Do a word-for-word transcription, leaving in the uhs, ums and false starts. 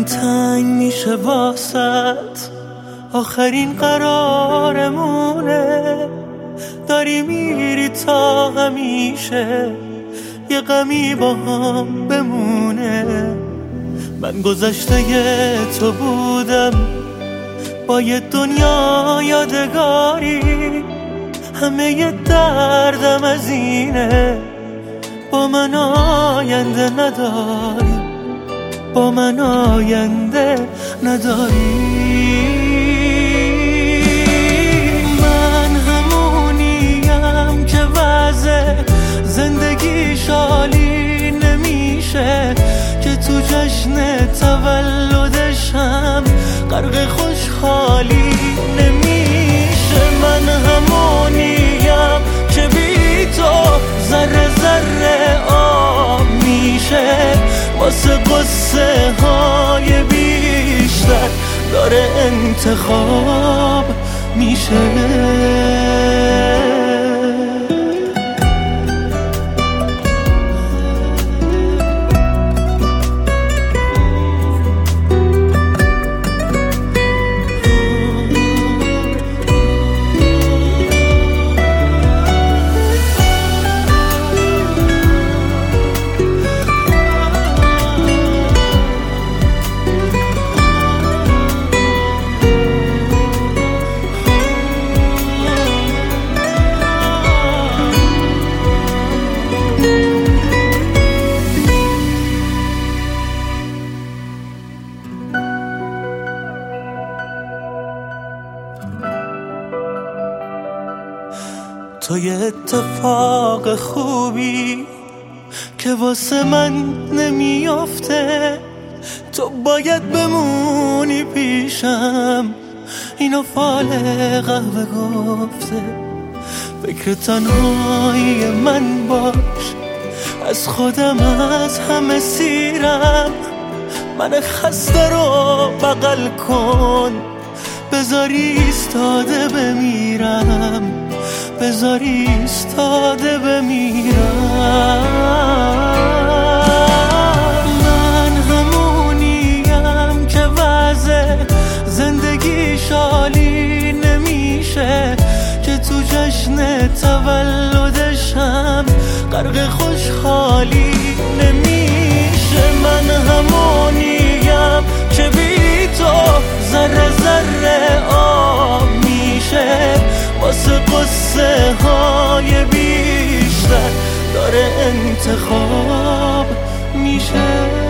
تنگ میشه واسط، آخرین قرارمونه. داری میری تا همیشه یه غمی با هم بمونه. من گذشته تو بودم با یه دنیا یادگاری، همه یه دردم از اینه با من آینده نداری، با من آینده نداری. من همونیم که وضع زندگی شالی نمیشه، که تو جشن تولدشم غرق خوشحالی نمیشه. من همونیم که بی تو ذره ذره آب میشه، واسه قصه های بیشتر داره انتخاب میشه. تو یه اتفاق خوبی که واسه من نمیافته، تو باید بمونی پیشم، اینو فال قهوه گفته. فکر تنهایی من باش، از خودم از همه سیرم. من خسته رو بغل کن، بذاری ایستاده بمیرم، بذاری ایستاده بمیرم. من همونیم که وضع زندگی شالی نمیشه، که تو جشن تولدشم غرق خوشحالی نمیشه. من همونیم که بی تو ذره ذره آب میشه، واسه قصه های بیشتر داره انتخاب میشه.